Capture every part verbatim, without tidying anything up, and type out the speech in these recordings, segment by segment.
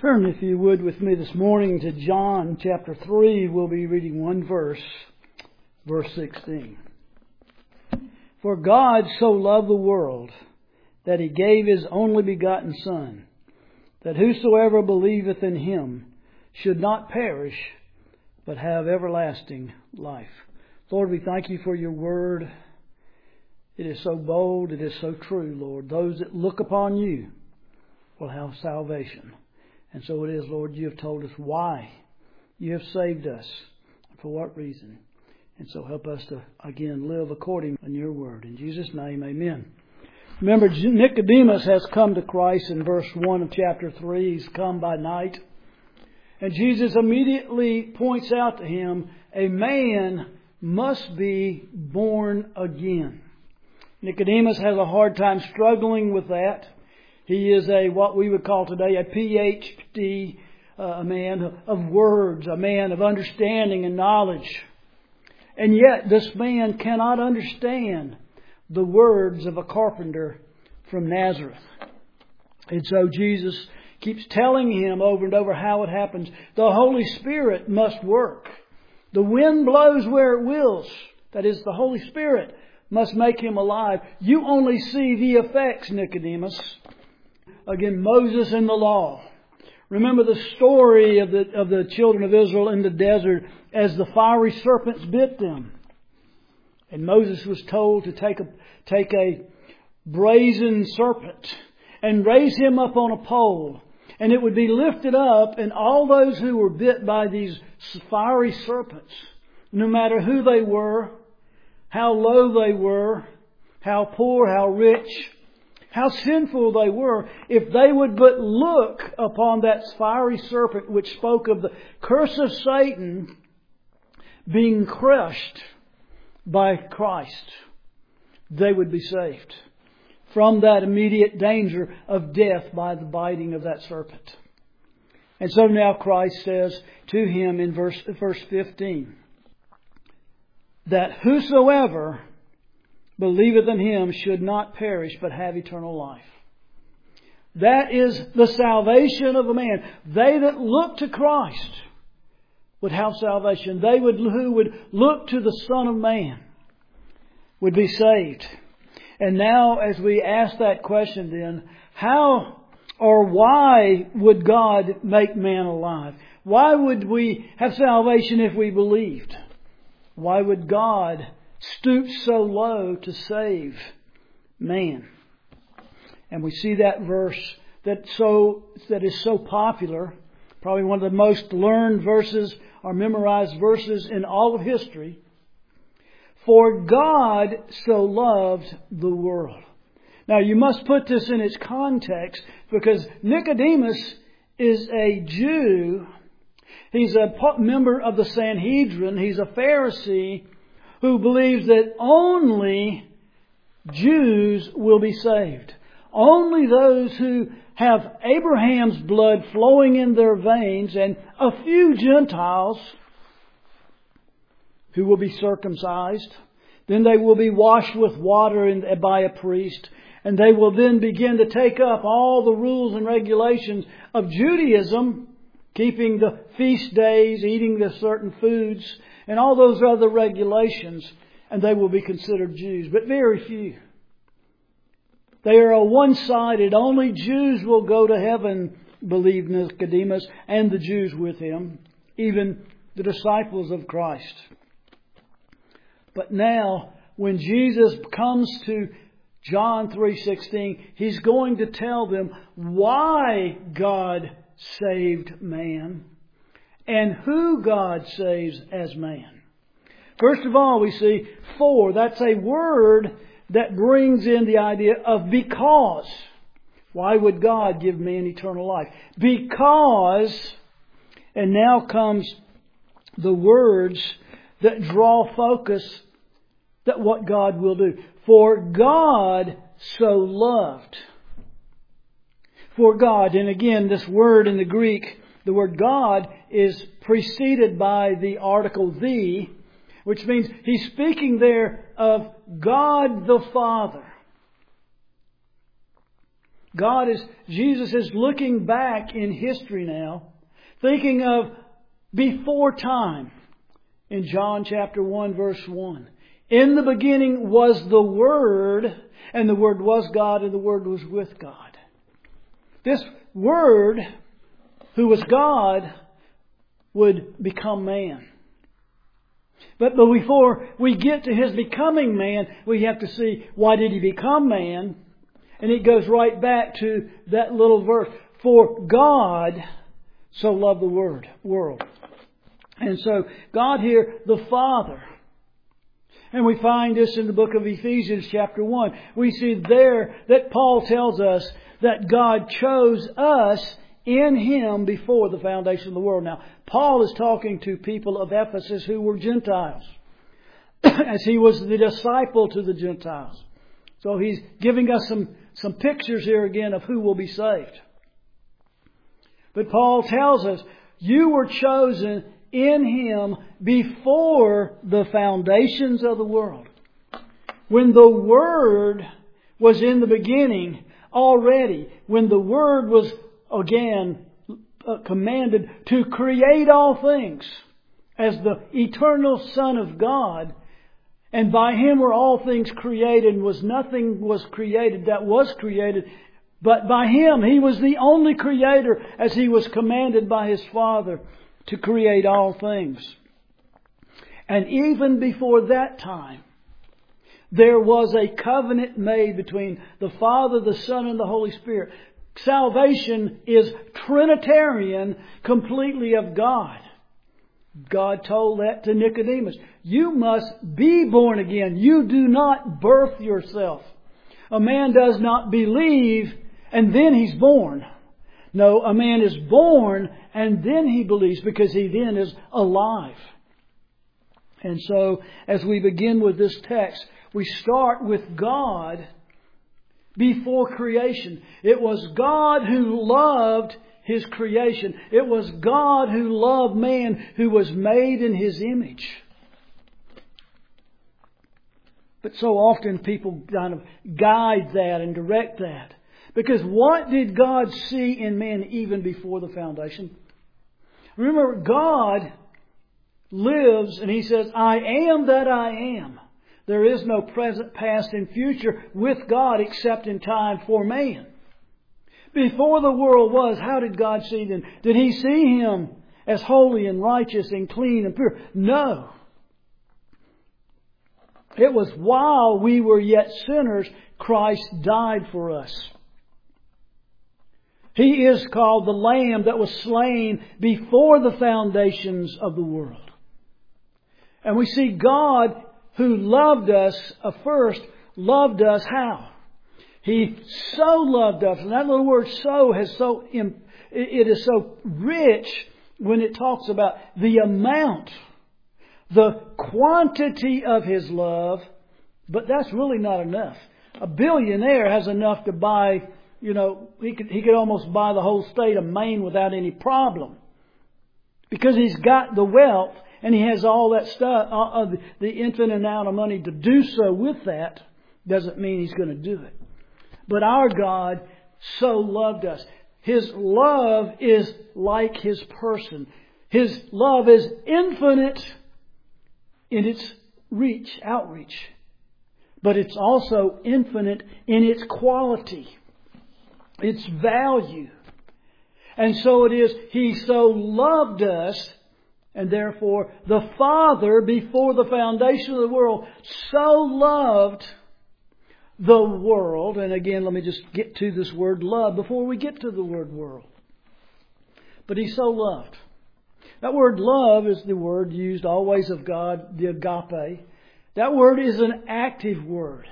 Turn, if you would, with me this morning to John chapter three. We'll be reading one verse, verse sixteen. For God so loved the world that He gave His only begotten Son, that whosoever believeth in Him should not perish, but have everlasting life. Lord, we thank You for Your word. It is so bold, it is so true, Lord. Those that look upon You will have salvation. And so it is, Lord, You have told us why You have saved us, and for what reason. And so help us to, again, live according to Your word. In Jesus' name, amen. Remember, Nicodemus has come to Christ in verse one of chapter three. He's come by night. And Jesus immediately points out to him, a man must be born again. Nicodemus has a hard time struggling with that. He is a, what we would call today, a P H D, uh, a man of words, a man of understanding and knowledge. And yet this man cannot understand the words of a carpenter from Nazareth. And so Jesus keeps telling him over and over how it happens. The Holy Spirit must work. The wind blows where it wills. That is, the Holy Spirit must make him alive. You only see the effects, Nicodemus. Again, Moses and the law. Remember the story of the of the children of Israel in the desert as the fiery serpents bit them. And Moses was told to take a take a brazen serpent and raise him up on a pole. And it would be lifted up, and all those who were bit by these fiery serpents, no matter who they were, how low they were, how poor, how rich, how sinful they were, if they would but look upon that fiery serpent which spoke of the curse of Satan being crushed by Christ, they would be saved from that immediate danger of death by the biting of that serpent. And so now Christ says to him in verse, verse fifteen, that whosoever believeth in Him should not perish, but have eternal life. That is the salvation of a man. They that look to Christ would have salvation. They would who would look to the Son of Man would be saved. And now as we ask that question then, how or why would God make man alive? Why would we have salvation if we believed? Why would God stoop so low to save man? And we see that verse that so that is so popular, probably one of the most learned verses or memorized verses in all of history. For God so loved the world. Now you must put this in its context, because Nicodemus is a Jew. He's a member of the Sanhedrin. He's a Pharisee who believes that only Jews will be saved. Only those who have Abraham's blood flowing in their veins, and a few Gentiles who will be circumcised. Then they will be washed with water by a priest. And they will then begin to take up all the rules and regulations of Judaism, keeping the feast days, eating the certain foods, and all those other regulations, and they will be considered Jews. But very few. They are a one-sided. Only Jews will go to heaven, believed Nicodemus, and the Jews with him, even the disciples of Christ. But now, when Jesus comes to John three sixteen, He's going to tell them why God saved man and who God saves as man. First of all, we see for. That's a word that brings in the idea of because. Why would God give man eternal life? Because, and now comes the words that draw focus that what God will do. For God so loved. For God, and again, this word in the Greek, the word God is preceded by the article the, which means He's speaking there of God the Father. God is, Jesus is looking back in history now, thinking of before time. In John chapter one verse one. In the beginning was the Word, and the Word was God, and the Word was with God. This Word, who was God, would become man. But, but before we get to His becoming man, we have to see, why did He become man? And it goes right back to that little verse. For God so loved the word, world. And so God here, the Father. And we find this in the book of Ephesians chapter one. We see there that Paul tells us that God chose us in Him before the foundation of the world. Now, Paul is talking to people of Ephesus who were Gentiles, as he was the disciple to the Gentiles. So he's giving us some, some pictures here again of who will be saved. But Paul tells us, you were chosen in Him before the foundations of the world. When the Word was in the beginning already, when the Word was again uh, commanded to create all things as the eternal Son of God, and by Him were all things created, and was nothing was created that was created, but by Him He was the only creator, as He was commanded by His Father to create all things. And even before that time, there was a covenant made between the Father, the Son, and the Holy Spirit. Salvation is Trinitarian, completely of God. God told that to Nicodemus. You must be born again. You do not birth yourself. A man does not believe and then he's born. No, a man is born and then he believes, because he then is alive. And so, as we begin with this text, we start with God before creation. It was God who loved His creation. It was God who loved man, who was made in His image. But so often people kind of guide that and direct that. Because what did God see in man even before the foundation? Remember, God lives and He says, I am that I am. There is no present, past, and future with God except in time for man. Before the world was, how did God see them? Did He see Him as holy and righteous and clean and pure? No. It was while we were yet sinners, Christ died for us. He is called the Lamb that was slain before the foundations of the world. And we see God, who loved us first, loved us how? He so loved us. And that little word so has so, it is so rich when it talks about the amount, the quantity of His love. But that's really not enough. A billionaire has enough to buy, you know, he could, he could almost buy the whole state of Maine without any problem. Because he's got the wealth and he has all that stuff, uh, the, the infinite amount of money to do so with that, doesn't mean He's going to do it. But our God so loved us. His love is like His person. His love is infinite in its reach, outreach. But it's also infinite in its quality, its value. And so it is, He so loved us, and therefore the Father, before the foundation of the world, so loved the world. And again, let me just get to this word love before we get to the word world. But He so loved. That word love is the word used always of God, the agape. That word is an active word.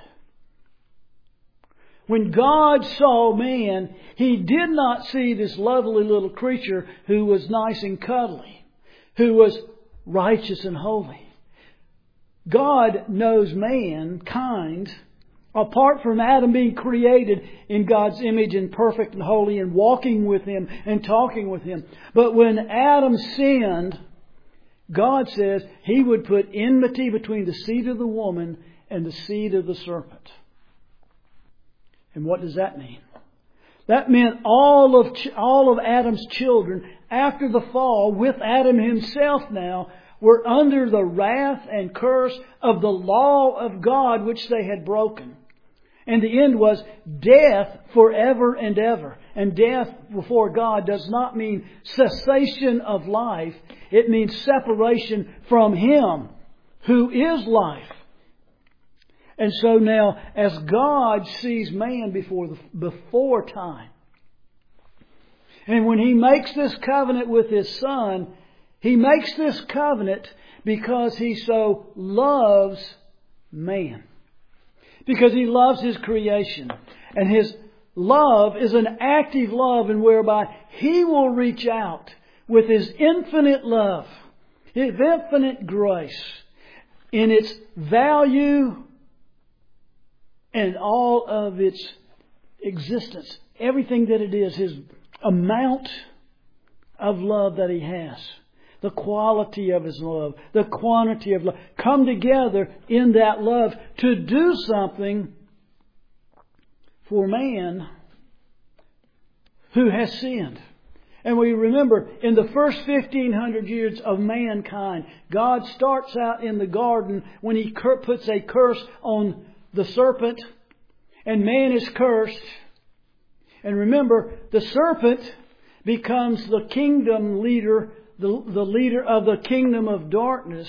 When God saw man, He did not see this lovely little creature who was nice and cuddly, who was righteous and holy. God knows mankind, apart from Adam being created in God's image and perfect and holy and walking with Him and talking with Him. But when Adam sinned, God says He would put enmity between the seed of the woman and the seed of the serpent. And what does that mean? That meant all of, all of Adam's children after the fall, with Adam himself now, were under the wrath and curse of the law of God which they had broken. And the end was death forever and ever. And death before God does not mean cessation of life. It means separation from Him who is life. And so now, as God sees man before the, before time, and when He makes this covenant with His Son, He makes this covenant because He so loves man. Because He loves His creation. And His love is an active love, and whereby He will reach out with His infinite love, His infinite grace, in its value and all of its existence. Everything that it is, His amount of love that He has. The quality of His love, the quantity of love, come together in that love to do something for man who has sinned. And we remember in the first fifteen hundred years of mankind, God starts out in the garden when He puts a curse on the serpent, and man is cursed. And remember, the serpent becomes the kingdom leader, the, the leader of the kingdom of darkness.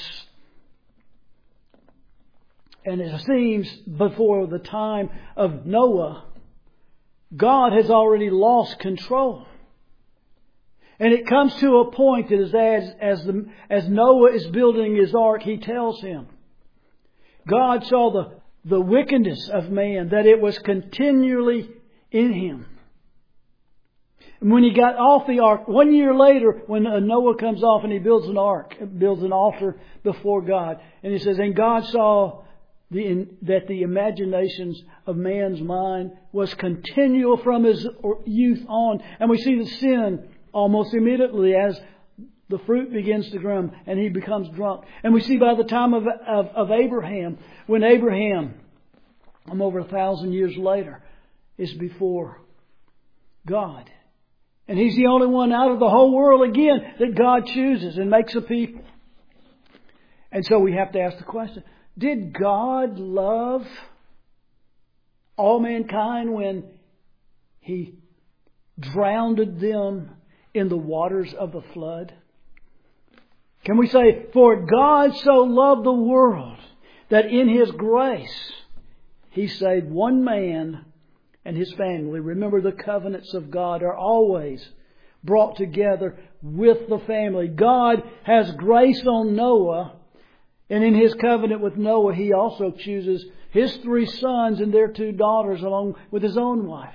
And it seems before the time of Noah, God has already lost control. And it comes to a point that as, as, the, as Noah is building his ark, he tells him, God saw the, the wickedness of man, that it was continually in him. And when he got off the ark, one year later, when Noah comes off and he builds an ark, builds an altar before God, and he says, and God saw the, that the imaginations of man's mind was continual from his youth on. And we see the sin almost immediately as the fruit begins to grow and he becomes drunk. And we see by the time of, of, of Abraham, when Abraham, I'm over a thousand years later, is before God. And he's the only one out of the whole world again that God chooses and makes a people. And so we have to ask the question, did God love all mankind when He drowned them in the waters of the flood? Can we say, for God so loved the world that in His grace He saved one man and his family. Remember, the covenants of God are always brought together with the family. God has grace on Noah, and in His covenant with Noah, He also chooses his three sons and their two daughters along with His own wife.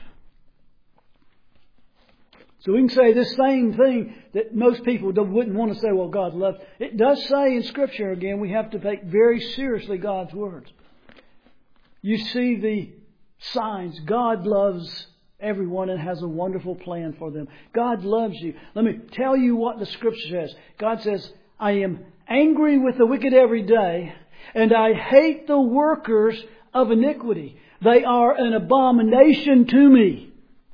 So we can say this same thing that most people wouldn't want to say, well, God loves. It does say in Scripture, again, we have to take very seriously God's words. You see the signs. God loves everyone and has a wonderful plan for them. God loves you. Let me tell you what the Scripture says. God says, I am angry with the wicked every day, and I hate the workers of iniquity. They are an abomination to me.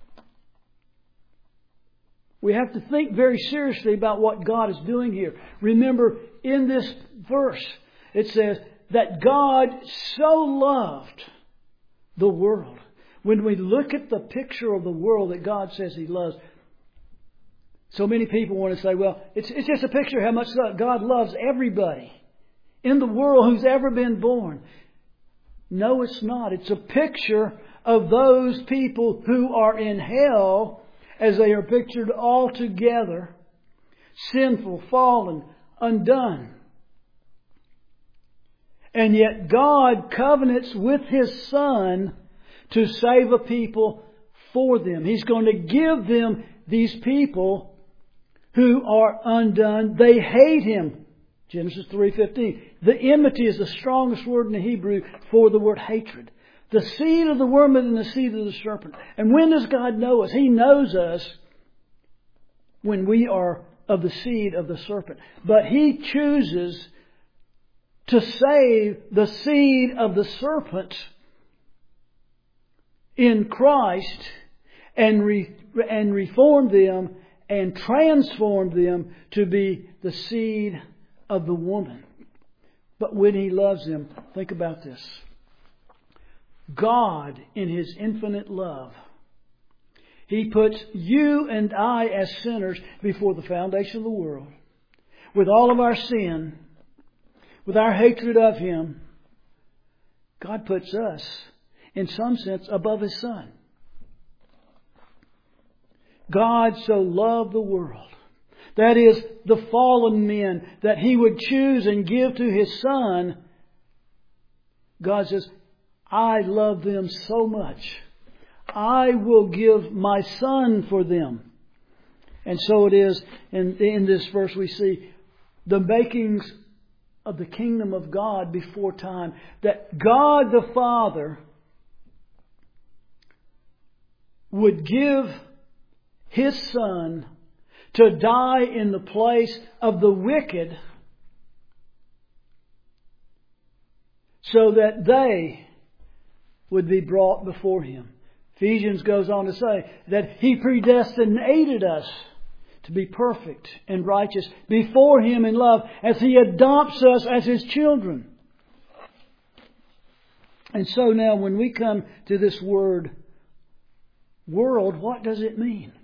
We have to think very seriously about what God is doing here. Remember, in this verse, it says that God so loved the world. When we look at the picture of the world that God says He loves, so many people want to say, well, it's, it's just a picture of how much God loves everybody in the world who's ever been born. No, it's not. It's a picture of those people who are in hell as they are pictured all together, sinful, fallen, undone. And yet God covenants with His Son to save a people for them. He's going to give them these people who are undone. They hate Him. Genesis three fifteen. The enmity is the strongest word in the Hebrew for the word hatred. The seed of the worm and the seed of the serpent. And when does God know us? He knows us when we are of the seed of the serpent. But He chooses to save the seed of the serpent in Christ and re, and reformed them and transformed them to be the seed of the woman. But when He loves them, think about this. God, in His infinite love, He puts you and I as sinners before the foundation of the world. With all of our sin, with our hatred of Him, God puts us, in some sense, above His Son. God so loved the world, that is, the fallen men, that He would choose and give to His Son. God says, I love them so much, I will give my Son for them. And so it is, in, in this verse we see the makings of the kingdom of God before time. That God the Father would give His Son to die in the place of the wicked so that they would be brought before Him. Ephesians goes on to say that He predestinated us to be perfect and righteous before Him in love as He adopts us as His children. And so now when we come to this word world, what does it mean?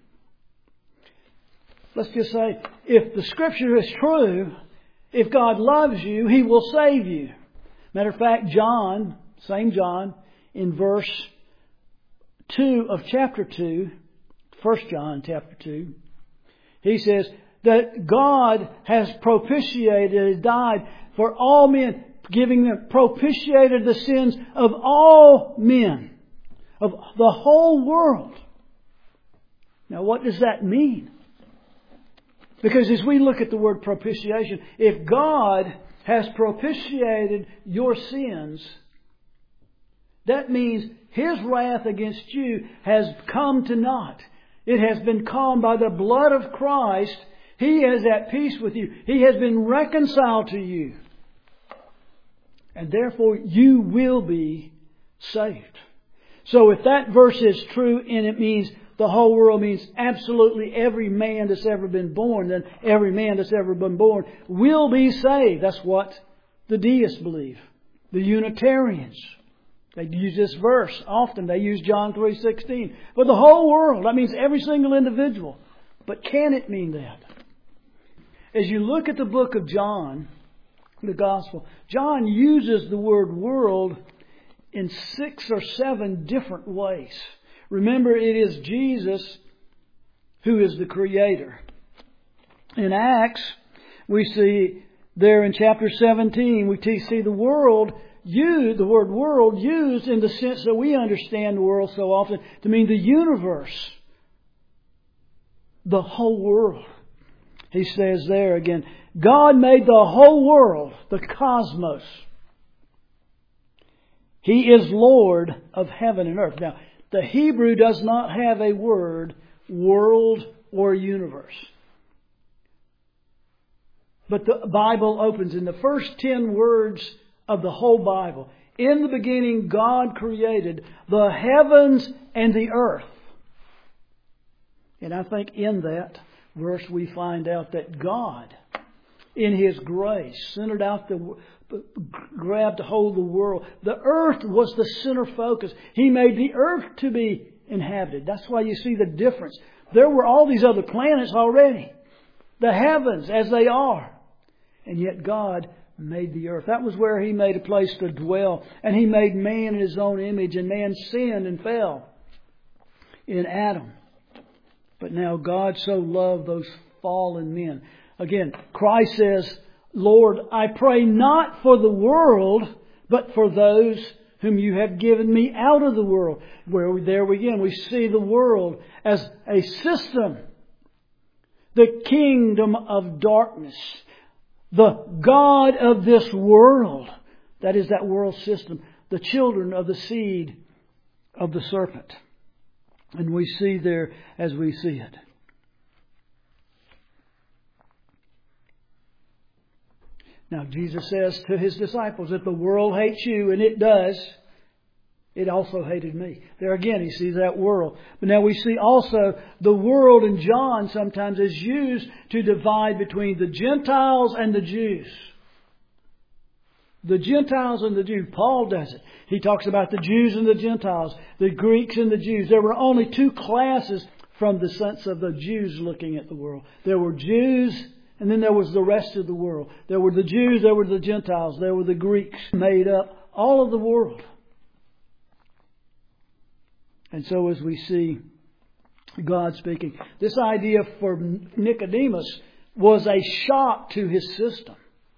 Let's just say, if the Scripture is true, if God loves you, He will save you. Matter of fact, John, same John, in verse two of chapter two, First John chapter two, he says that God has propitiated, died for all men, giving them, propitiated the sins of all men, of the whole world. Now what does that mean? Because as we look at the word propitiation, if God has propitiated your sins, that means His wrath against you has come to naught. It has been calmed by the blood of Christ. He is at peace with you. He has been reconciled to you. And therefore you will be saved. So if that verse is true and it means the whole world, means absolutely every man that's ever been born, then every man that's ever been born will be saved. That's what the deists believe. The Unitarians, they use this verse often. They use John three sixteen. But the whole world, that means every single individual. But can it mean that? As you look at the book of John, the Gospel, John uses the word world in six or seven different ways. Remember, it is Jesus who is the Creator. In Acts, we see there in chapter seventeen, we see the world used, the word world used in the sense that we understand the world so often to mean the universe. The whole world. He says there again, God made the whole world, the cosmos. He is Lord of heaven and earth. Now, the Hebrew does not have a word, world or universe. But the Bible opens in the first ten words of the whole Bible. In the beginning, God created the heavens and the earth. And I think in that verse we find out that God, in His grace, centered out the grabbed hold of the world. The earth was the center focus. He made the earth to be inhabited. That's why you see the difference. There were all these other planets already. The heavens as they are. And yet God made the earth. That was where He made a place to dwell. And He made man in His own image. And man sinned and fell in Adam. But now God so loved those fallen men. Again, Christ says, Lord, I pray not for the world, but for those whom you have given me out of the world. Where we, there again, we see the world as a system. The kingdom of darkness. The God of this world. That is that world system. The children of the seed of the serpent. And we see there as we see it. Now Jesus says to His disciples, if the world hates you, and it does, it also hated me. There again, he sees that world. But now we see also the world in John sometimes is used to divide between the Gentiles and the Jews. The Gentiles and the Jews. Paul does it. He talks about the Jews and the Gentiles, the Greeks and the Jews. There were only two classes from the sense of the Jews looking at the world. There were Jews, and then there was the rest of the world. There were the Jews, there were the Gentiles, there were the Greeks. Made up all of the world. And so as we see God speaking, this idea for Nicodemus was a shock to his system.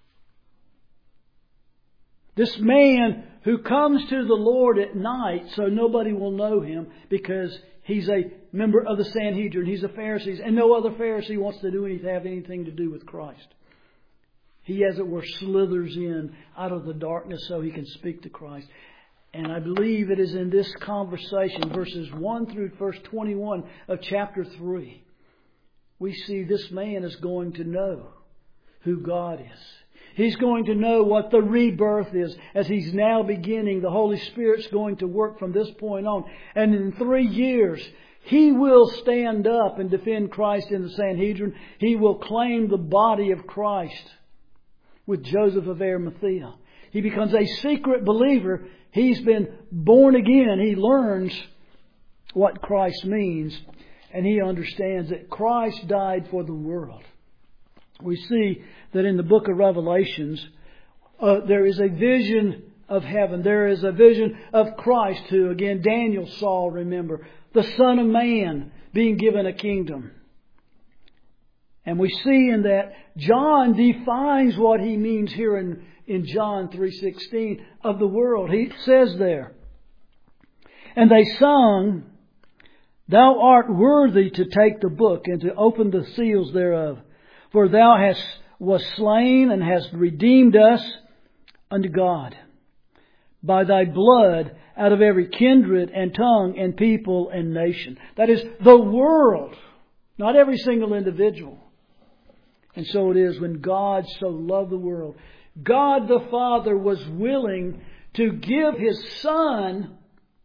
This man who comes to the Lord at night so nobody will know him because he's a member of the Sanhedrin, he's a Pharisee, and no other Pharisee wants to do anything, have anything to do with Christ. He, as it were, slithers in out of the darkness so he can speak to Christ. And I believe it is in this conversation, verses one through verse twenty-one of chapter three, we see this man is going to know who God is. He's going to know what the rebirth is. As he's now beginning, the Holy Spirit's going to work from this point on. And in three years, he will stand up and defend Christ in the Sanhedrin. He will claim the body of Christ with Joseph of Arimathea. He becomes a secret believer. He's been born again. He learns what Christ means. And he understands that Christ died for the world. We see that in the book of Revelations, uh, there is a vision of heaven. There is a vision of Christ who, again, Daniel saw, remember, the Son of Man being given a kingdom. And we see in that John defines what he means here in, in John three sixteen of the world. He says there, "And they sung, 'Thou art worthy to take the book and to open the seals thereof. For thou hast was slain and hast redeemed us unto God by thy blood out of every kindred and tongue and people and nation.'" That is the world, not every single individual. And so it is when God so loved the world. God the Father was willing to give His Son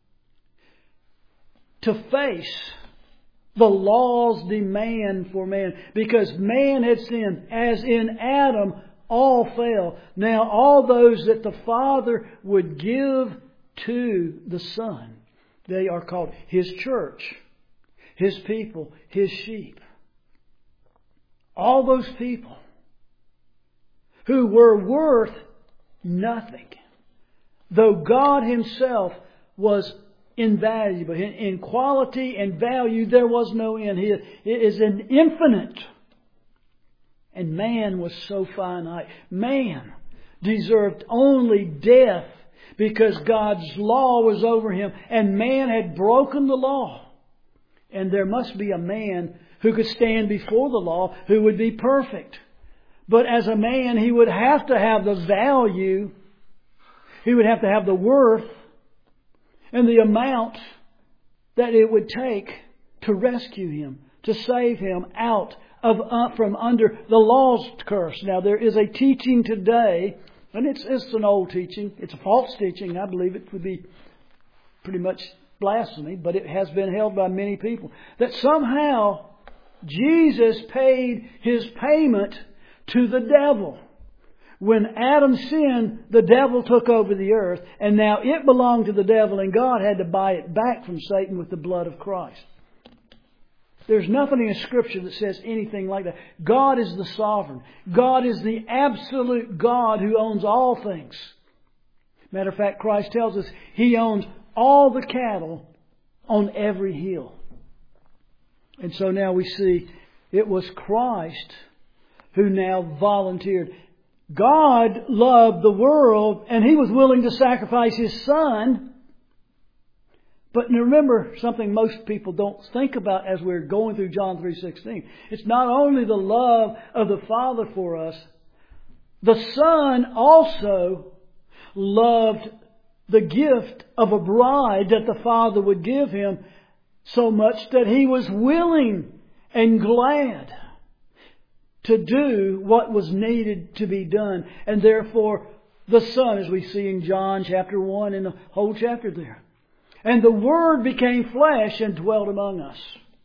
to face the law's demand for man. Because man had sinned. As in Adam, all fell. Now all those that the Father would give to the Son, they are called His church, His people, His sheep. All those people who were worth nothing, though God Himself was invaluable. In, in quality and value, there was no end. He, it is an infinite. And man was so finite. Man deserved only death because God's law was over him. And man had broken the law. And there must be a man who could stand before the law who would be perfect. But as a man, he would have to have the value. He would have to have the worth and the amount that it would take to rescue him, to save him out of uh, from under the law's curse. Now there is a teaching today, and it's, it's an old teaching. It's a false teaching. I believe it would be pretty much blasphemy, but it has been held by many people, that somehow Jesus paid His payment to the devil. When Adam sinned, the devil took over the earth, and now it belonged to the devil, and God had to buy it back from Satan with the blood of Christ. There's nothing in Scripture that says anything like that. God is the sovereign. God is the absolute God who owns all things. Matter of fact, Christ tells us He owns all the cattle on every hill. And so now we see it was Christ who now volunteered. God loved the world and He was willing to sacrifice His Son. But remember something most people don't think about as we're going through John three sixteen. It's not only the love of the Father for us. The Son also loved the gift of a bride that the Father would give Him so much that He was willing and glad to do what was needed to be done. And therefore, the Son, as we see in John chapter one and the whole chapter there, And the Word became flesh and dwelt among us.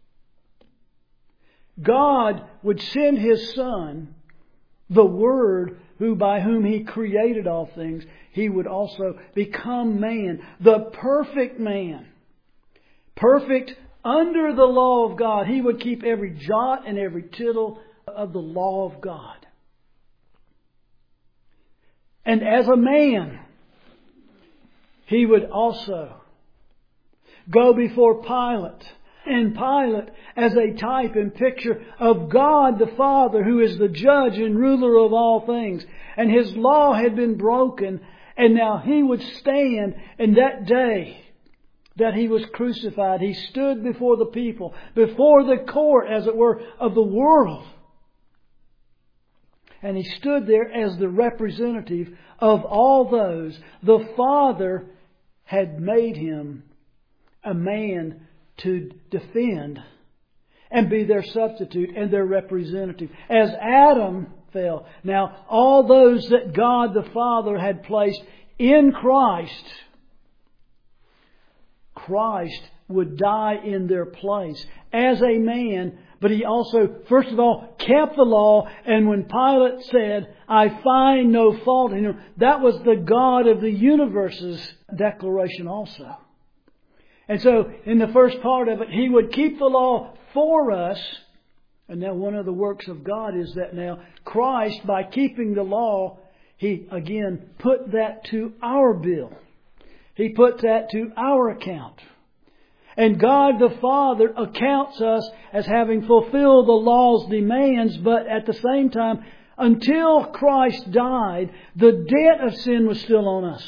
God would send His Son, the Word, who by whom He created all things. He would also become man, the perfect man. Perfect under the law of God. He would keep every jot and every tittle of the law of God. And as a man, He would also go before Pilate. And Pilate, as a type and picture of God the Father, who is the judge and ruler of all things. And His law had been broken. And now He would stand, and that day that He was crucified, He stood before the people, before the court, as it were, of the world. And He stood there as the representative of all those. The Father had made Him a man to defend and be their substitute and their representative. As Adam fell, now all those that God the Father had placed in Christ, Christ would die in their place as a man. But He also, first of all, kept the law. And when Pilate said, I find no fault in Him, that was the God of the universe's declaration also. And so, in the first part of it, He would keep the law for us. And now one of the works of God is that now Christ, by keeping the law, He again put that to our bill. He put that to our account. And God the Father accounts us as having fulfilled the law's demands, but at the same time, until Christ died, the debt of sin was still on us.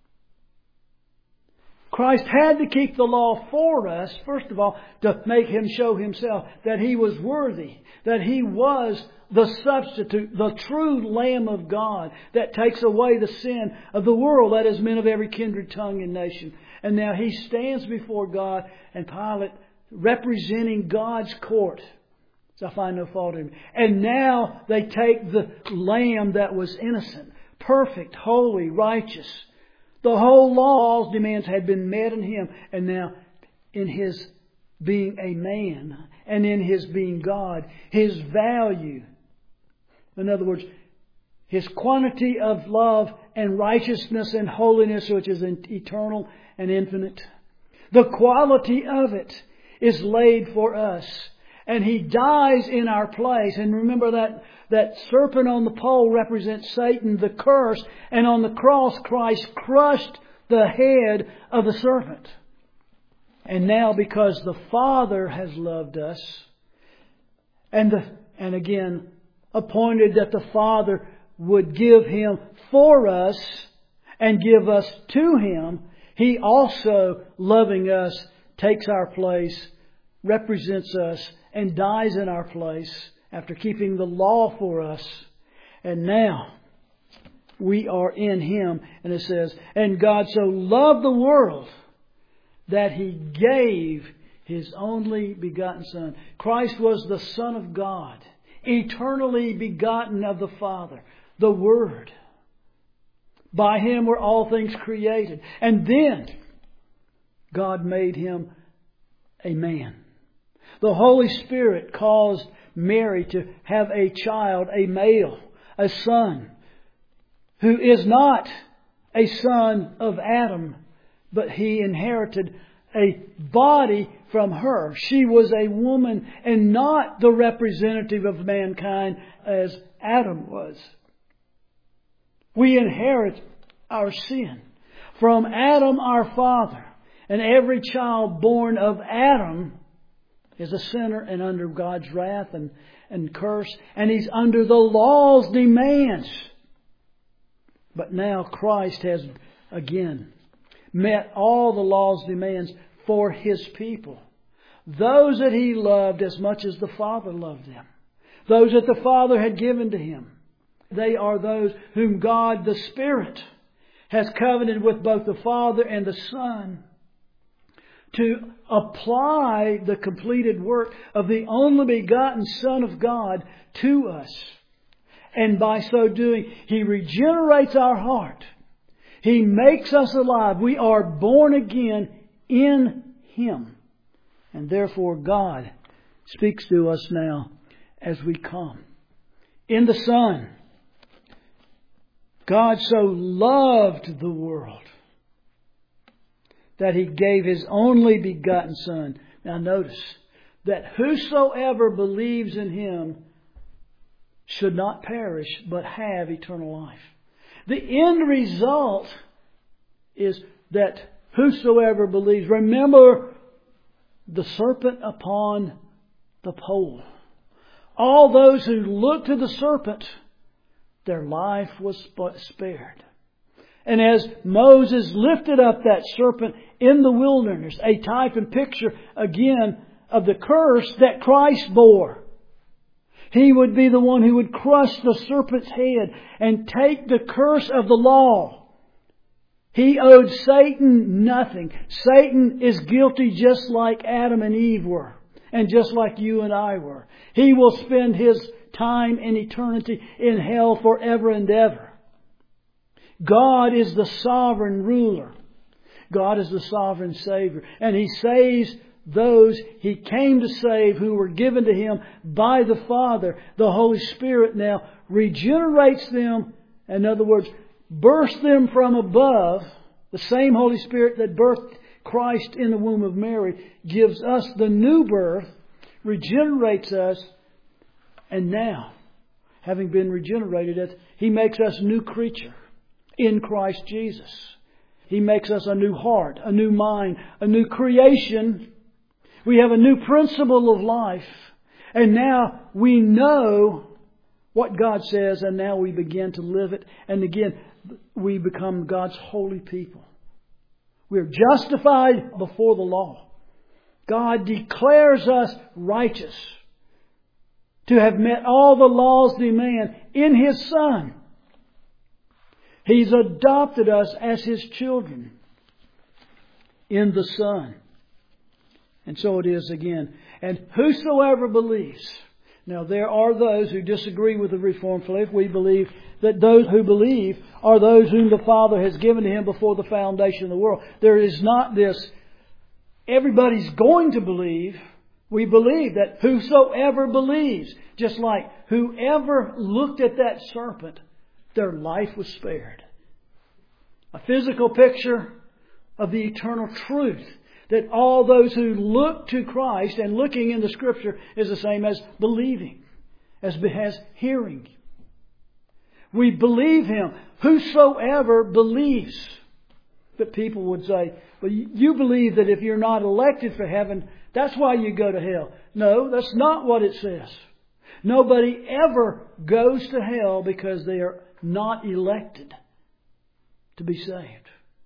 Christ had to keep the law for us, first of all, to make Him show Himself that He was worthy, that He was the substitute, the true Lamb of God that takes away the sin of the world, that is, men of every kindred, tongue, and nation. And now He stands before God, and Pilate, representing God's court, says, I find no fault in Him. And now they take the Lamb that was innocent, perfect, holy, righteous. The whole law's demands had been met in Him. And now, in His being a man and in His being God, His value, in other words, His quantity of love and righteousness and holiness, which is eternal and infinite, the quality of it is laid for us. And He dies in our place. And remember that, that serpent on the pole represents Satan, the curse. And on the cross, Christ crushed the head of the serpent. And now, because the Father has loved us, and the, and again, appointed that the Father would give Him for us and give us to Him, He also, loving us, takes our place, represents us, and dies in our place after keeping the law for us. And now we are in Him. And it says, and God so loved the world that He gave His only begotten Son. Christ was the Son of God, eternally begotten of the Father, the Word. By Him were all things created. And then God made Him a man. The Holy Spirit caused Mary to have a child, a male, a son, who is not a son of Adam, but he inherited a body from her. She was a woman and not the representative of mankind as Adam was. We inherit our sin from Adam our father. And every child born of Adam is a sinner and under God's wrath and, and curse. And he's under the law's demands. But now Christ has again met all the law's demands for His people. Those that He loved as much as the Father loved them. Those that the Father had given to Him. They are those whom God the Spirit has covenanted with both the Father and the Son to apply the completed work of the only begotten Son of God to us. And by so doing, He regenerates our heart. He makes us alive. We are born again in Him. And therefore God speaks to us now as we come. In the Son, God so loved the world that He gave His only begotten Son. Now notice that whosoever believes in Him should not perish but have eternal life. The end result is that whosoever believes. Remember the serpent upon the pole. All those who looked to the serpent, their life was spared. And as Moses lifted up that serpent in the wilderness, a type and picture again of the curse that Christ bore. He would be the one who would crush the serpent's head and take the curse of the law. He owed Satan nothing. Satan is guilty just like Adam and Eve were. And just like you and I were. He will spend his time in eternity in hell forever and ever. God is the sovereign ruler. God is the sovereign Savior. And He saves those He came to save who were given to Him by the Father. The Holy Spirit now regenerates them. In other words, births them from above. The same Holy Spirit that birthed Christ in the womb of Mary gives us the new birth, regenerates us, and now, having been regenerated, He makes us a new creature in Christ Jesus. He makes us a new heart, a new mind, a new creation. We have a new principle of life. And now we know what God says, and now we begin to live it. And again, we become God's holy people. We are justified before the law. God declares us righteous to have met all the law's demand in His Son. He's adopted us as His children in the Son. And so it is again. And whosoever believes. Now there are those who disagree with the Reformed faith. We believe that those who believe are those whom the Father has given to Him before the foundation of the world. There is not this, everybody's going to believe. We believe that whosoever believes, just like whoever looked at that serpent, their life was spared. A physical picture of the eternal truth. That all those who look to Christ and looking in the Scripture is the same as believing, as, as hearing. We believe Him. Whosoever believes. But people would say, well, you believe that if you're not elected for heaven, that's why you go to hell. No, that's not what it says. Nobody ever goes to hell because they are not elected to be saved.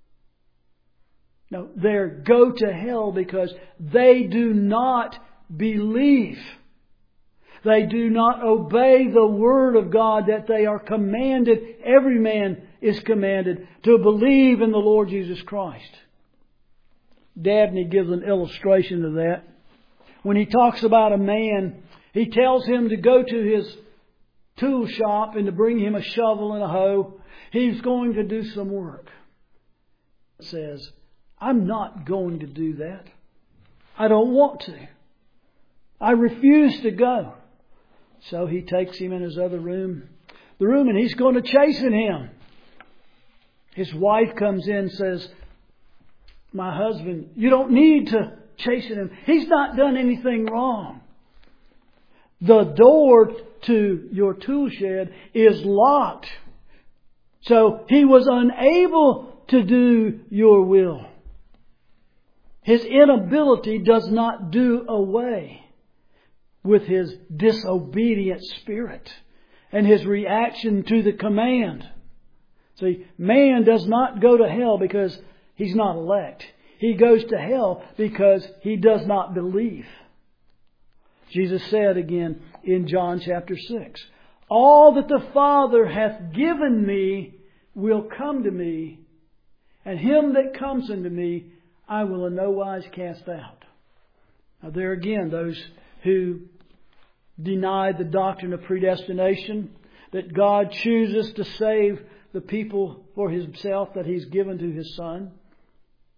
No, they go to hell because they do not believe. They do not obey the Word of God that they are commanded. Every man is commanded to believe in the Lord Jesus Christ. Dabney gives an illustration of that. When he talks about a man, he tells him to go to his tool shop and to bring him a shovel and a hoe. He's going to do some work. It says, I'm not going to do that. I don't want to. I refuse to go. So he takes him in his other room, the room, and he's going to chasten him. His wife comes in and says, my husband, you don't need to chasten him. He's not done anything wrong. The door to your tool shed is locked. So he was unable to do your will. His inability does not do away with his disobedient spirit and his reaction to the command. See, man does not go to hell because he's not elect. He goes to hell because he does not believe. Jesus said again in John chapter six, all that the Father hath given me will come to me, and him that comes unto me I will in no wise cast out. Now there again, those who deny the doctrine of predestination, that God chooses to save the people for Himself that He's given to His Son.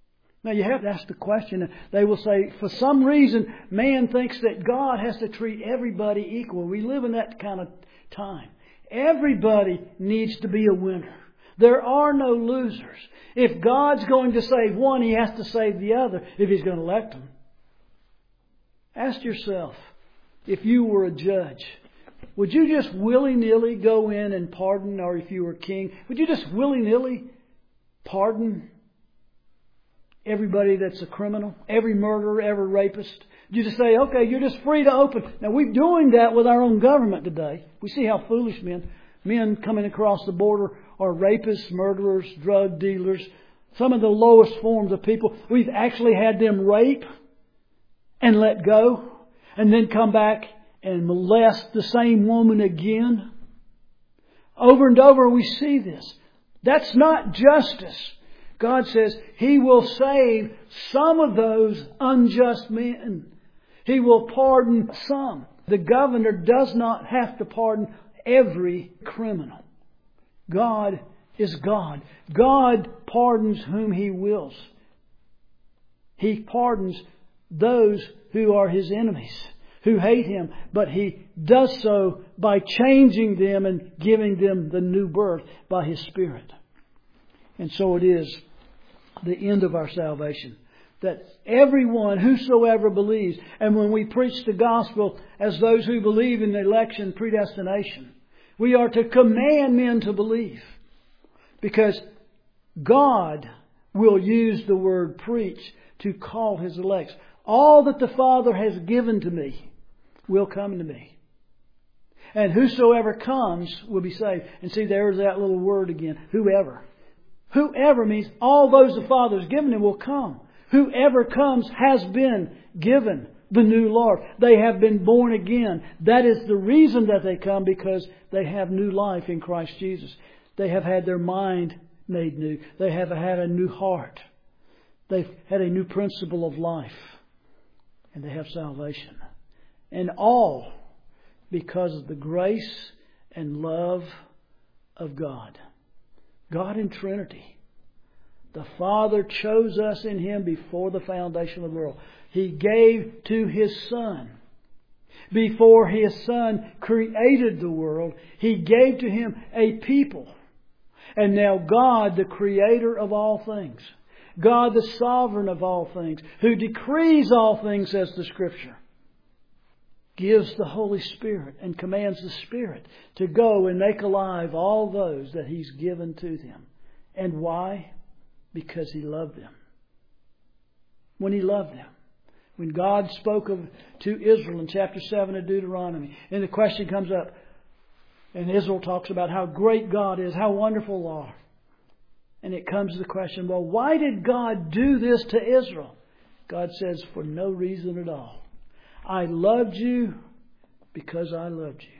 Now you have to ask the question. They will say, for some reason, man thinks that God has to treat everybody equal. We live in that kind of time. Everybody needs to be a winner. There are no losers. If God's going to save one, He has to save the other if He's going to elect them. Ask yourself, if you were a judge, would you just willy-nilly go in and pardon, or if you were king, would you just willy-nilly pardon everybody that's a criminal, every murderer, every rapist? You just say, okay, you're just free to open. Now, we're doing that with our own government today. We see how foolish men, men coming across the border are rapists, murderers, drug dealers, some of the lowest forms of people. We've actually had them rape and let go and then come back and molest the same woman again. Over and over we see this. That's not justice. God says He will save some of those unjust men. He will pardon some. The governor does not have to pardon every criminal. God is God. God pardons whom He wills. He pardons those who are His enemies, who hate Him, but He does so by changing them and giving them the new birth by His Spirit. And so it is the end of our salvation, that everyone, whosoever believes, and when we preach the gospel as those who believe in election, predestination, we are to command men to believe, because God will use the word preach to call His elects. All that the Father has given to me will come to me. And whosoever comes will be saved. And see, there's that little word again. Whoever. Whoever means all those the Father has given Him will come. Whoever comes has been given the new Lord. They have been born again. That is the reason that they come, because they have new life in Christ Jesus. They have had their mind made new. They have had a new heart. They've had a new principle of life. And they have salvation. And all because of the grace and love of God. God in Trinity. The Father chose us in Him before the foundation of the world. He gave to His Son. Before His Son created the world, He gave to Him a people. And now God, the Creator of all things, God, the Sovereign of all things, who decrees all things, says the Scripture, gives the Holy Spirit and commands the Spirit to go and make alive all those that He's given to them. And why? Because He loved them. When He loved them. When God spoke of to Israel in chapter seven of Deuteronomy, and the question comes up, and Israel talks about how great God is, how wonderful you are. And it comes to the question, well, why did God do this to Israel? God says, for no reason at all. I loved you because I loved you.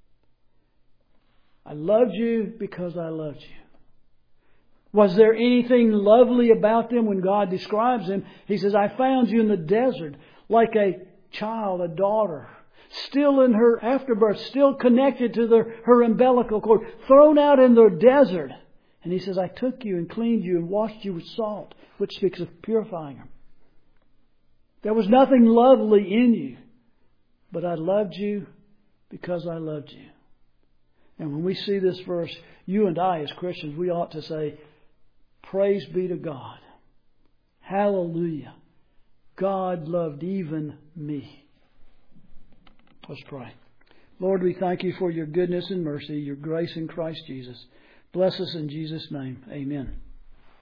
I loved you because I loved you. Was there anything lovely about them? When God describes them, He says, I found you in the desert like a child, a daughter, still in her afterbirth, still connected to the, her umbilical cord, thrown out in the desert. And He says, I took you and cleaned you and washed you with salt, which speaks of purifying them. There was nothing lovely in you, but I loved you because I loved you. And when we see this verse, you and I as Christians, we ought to say, praise be to God. Hallelujah. God loved even me. Let's pray. Lord, we thank You for Your goodness and mercy, Your grace in Christ Jesus. Bless us in Jesus' name. Amen.